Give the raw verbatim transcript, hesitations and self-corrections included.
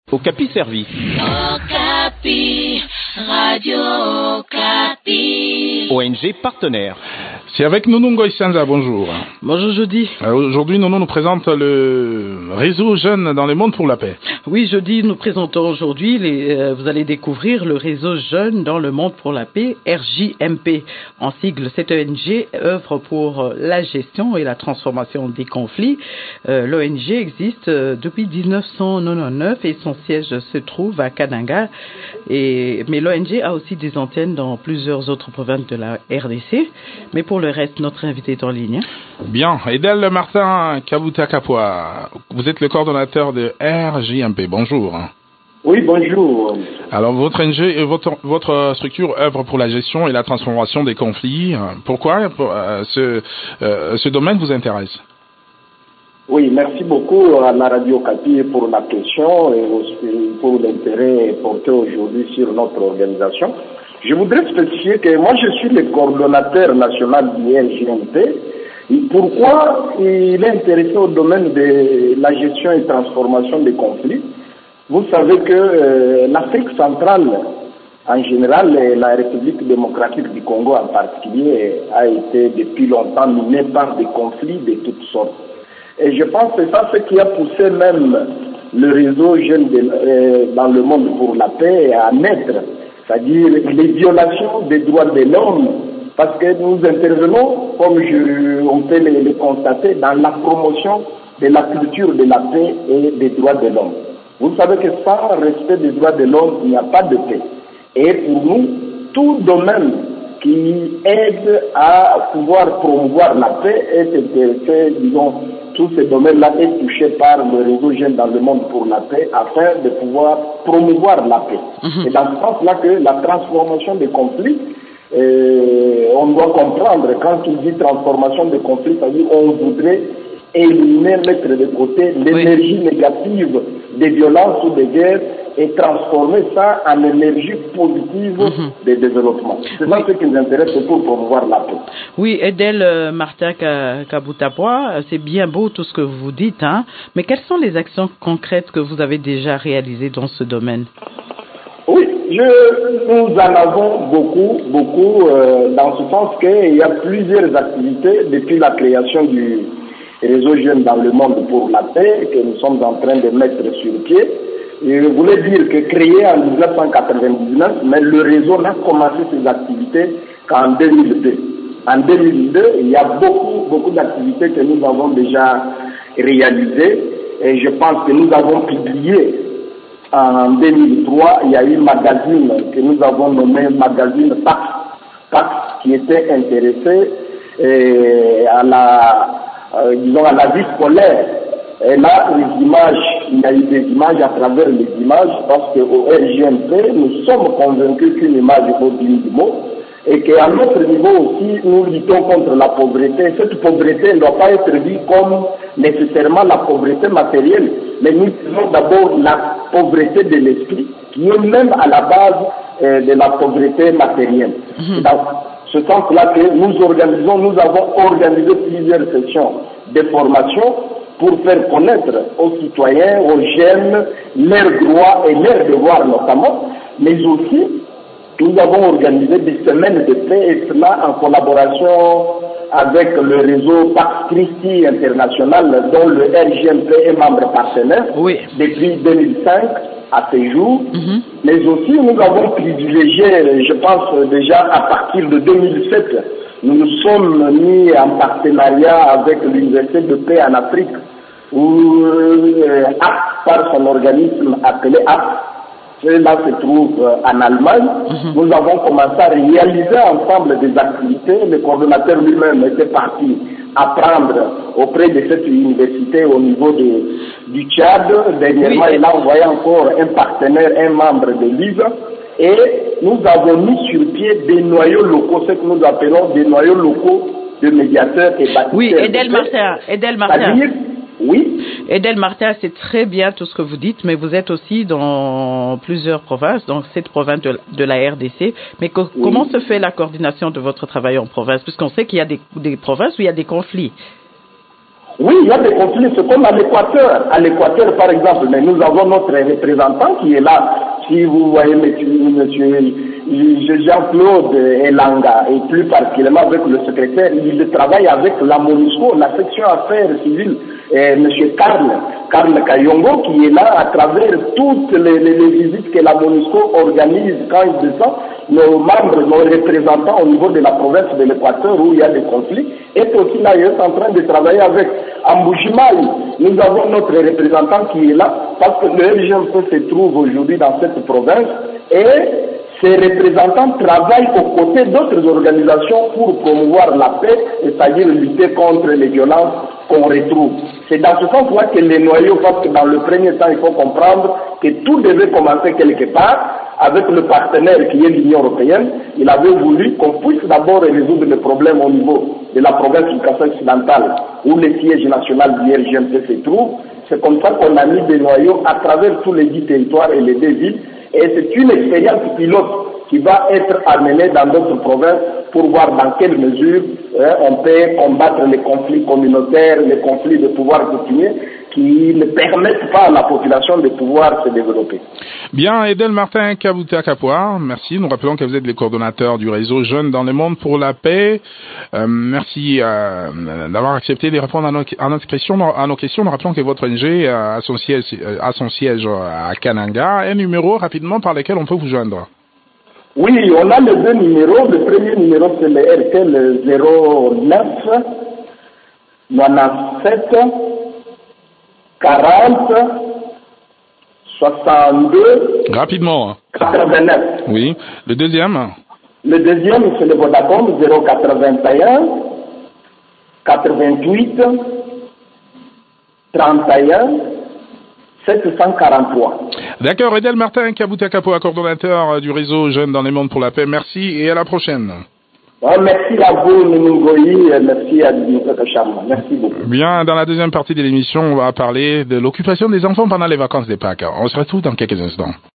Okapi servi. Okapi, Radio Okapi. O N G partenaire. C'est avec Nono Ngoïsanza, bonjour. Bonjour Jeudi. Aujourd'hui, Nono nous présente le réseau Jeunes dans le monde pour la paix. Oui, Jeudi, nous présentons aujourd'hui, les, euh, vous allez découvrir le réseau Jeunes dans le monde pour la paix, R J M P. En sigle, cette O N G œuvre pour la gestion et la transformation des conflits. Euh, L'O N G existe euh, depuis dix-neuf cent quatre-vingt-dix-neuf et son siège se trouve à Kananga. Et, mais l'O N G a aussi des antennes dans plusieurs autres provinces de la R D C. Mais pour le reste, notre invité est en ligne. Bien. Edel Martin Kabuta-Kapwa, vous êtes le coordonnateur de R J M P. Bonjour. Oui, bonjour. Alors, votre O N G et votre, votre structure œuvre pour la gestion et la transformation des conflits. Pourquoi euh, ce, euh, ce domaine vous intéresse? Oui, merci beaucoup à la Radio Okapi pour la question et aussi pour l'intérêt porté aujourd'hui sur notre organisation. Je voudrais spécifier que moi je suis le coordonnateur national du R J M P. Pourquoi il est intéressé au domaine de la gestion et transformation des conflits? Vous savez que euh, l'Afrique centrale en général et la République démocratique du Congo en particulier a été depuis longtemps minée par des conflits de toutes sortes. Et je pense que c'est ça ce qui a poussé même le réseau Jeunes de, euh, dans le monde pour la paix à naître, c'est-à-dire les violations des droits de l'homme, parce que nous intervenons, comme je, on peut le, le constater, dans la promotion de la culture de la paix et des droits de l'homme. Vous savez que sans respect des droits de l'homme, il n'y a pas de paix. Et pour nous, tout domaine qui aide à pouvoir promouvoir la paix est intéressé, disons, tout ce domaine-là est touché par le réseau Jeunes dans le monde pour la paix afin de pouvoir promouvoir la paix. Mm-hmm. C'est dans ce sens-là que la transformation des conflits, euh, on doit comprendre, quand il dit transformation des conflits, c'est-à-dire qu'on voudrait éliminer, mettre de côté l'énergie oui. négative des violences ou des guerres et transformer ça en énergie positive mm-hmm. de développement. C'est oui. ça ce qui nous intéresse pour promouvoir la paix. Oui, Edel euh, Martin Kabuta-Kapwa, c'est bien beau tout ce que vous dites, hein, mais quelles sont les actions concrètes que vous avez déjà réalisées dans ce domaine? Oui, je, nous en avons beaucoup, beaucoup, euh, dans ce sens qu'il y a plusieurs activités depuis la création du réseau Jeunes dans le monde pour la paix que nous sommes en train de mettre sur pied. Je voulais dire que créé en dix-neuf cent quatre-vingt-dix-neuf, mais le réseau n'a commencé ses activités qu'en deux mille deux. En deux mille deux, il y a beaucoup, beaucoup d'activités que nous avons déjà réalisées et je pense que nous avons publié en deux mille trois, il y a eu un magazine que nous avons nommé magazine Pax, Pax qui était intéressé eh, à la, euh, disons à la vie scolaire. Et là, les images, il y a eu des images à travers les images, parce qu'au R J M P, nous sommes convaincus qu'une image vaut dix mots, et qu'à notre niveau aussi, nous luttons contre la pauvreté. Cette pauvreté ne doit pas être vue comme nécessairement la pauvreté matérielle, mais nous disons d'abord la pauvreté de l'esprit, qui est même à la base euh, de la pauvreté matérielle. Mmh. Dans ce sens-là que nous organisons, nous avons organisé plusieurs sessions de formation pour faire connaître aux citoyens, aux jeunes, leurs droits et leurs devoirs notamment, mais aussi nous avons organisé des semaines de paix et cela en collaboration avec le réseau Pax Christi International dont le R J M P est membre partenaire oui. depuis deux mille cinq à ce jour, mm-hmm. mais aussi nous avons privilégié, je pense déjà à partir de deux mille sept, nous nous sommes mis en partenariat avec l'Université de paix en Afrique, où euh, A P, par son organisme appelé A P, là se trouve euh, en Allemagne. Mm-hmm. Nous avons commencé à réaliser ensemble des activités. Le coordonnateur lui-même était parti apprendre auprès de cette université au niveau de, du Tchad. Dernièrement, oui. il a envoyé encore un partenaire, un membre de l'I V A. Et nous avons mis sur pied des noyaux locaux, ce que nous appelons des noyaux locaux de médiateurs et bâtisseurs. Oui, Edel Martin, Edel Martin. Oui. Edel Martin, c'est très bien tout ce que vous dites, mais vous êtes aussi dans plusieurs provinces, donc cette province de, de la R D C. Mais co- oui. comment se fait la coordination de votre travail en province? Puisqu'on sait qu'il y a des, des provinces où il y a des conflits. Oui, il y a des conflits, c'est comme à l'Équateur. À l'Équateur, par exemple, mais nous avons notre représentant qui est là. Si vous voyez monsieur, monsieur Jean-Claude Elanga, et plus particulièrement avec le secrétaire, il travaille avec la MONUSCO, la section affaires civiles, et monsieur Karl, Karl Kayongo, qui est là à travers toutes les, les, les visites que la MONUSCO organise quand il descend. Nos membres, nos représentants au niveau de la province de l'Équateur où il y a des conflits, est aussi là, il est en train de travailler avec Amboujimaï. Nous avons notre représentant qui est là, parce que le R G M P se trouve aujourd'hui dans cette province, et ces représentants travaillent aux côtés d'autres organisations pour promouvoir la paix, c'est-à-dire lutter contre les violences qu'on retrouve. C'est dans ce sens-là que les noyaux, parce que dans le premier temps, il faut comprendre que tout devait commencer quelque part, avec le partenaire qui est l'Union européenne. Il avait voulu qu'on puisse d'abord résoudre le problème au niveau de la province du Kassai occidental, où le siège national du R G M P se trouve. C'est comme ça qu'on a mis des noyaux à travers tous les dix territoires et les deux villes. Et c'est une expérience pilote qui va être amenée dans d'autres provinces pour voir dans quelle mesure hein, on peut combattre les conflits communautaires, les conflits de pouvoir coutumier qui ne permettent pas à la population de pouvoir se développer. Bien, Edel Martin Kabouta Kapoa, merci. Nous rappelons que vous êtes le coordonnateur du réseau Jeunes dans le monde pour la paix. Euh, merci euh, d'avoir accepté de répondre à nos, à, notre question, à nos questions. Nous rappelons que votre O N G a son siège, a son siège à Kananga. Un numéro rapidement par lequel on peut vous joindre. Oui, on a les deux numéros. Le premier numéro, c'est le R T L zéro neuf quatre-vingt-sept quarante soixante-deux Rapidement. quatre-vingt-neuf. Oui. Le deuxième? Le deuxième, c'est le Vodacom zéro quatre-vingt-un quatre-vingt-huit trente et un sept cent quarante-trois. D'accord. Edel Martin Kabouta Kapoa, coordonnateur du réseau Jeunes dans les mondes pour la paix. Merci et à la prochaine. Oh, merci à vous, Nungoyi, merci à Dimitri Charma. Merci beaucoup. Bien, dans la deuxième partie de l'émission, on va parler de l'occupation des enfants pendant les vacances des Pâques. On se retrouve dans quelques instants.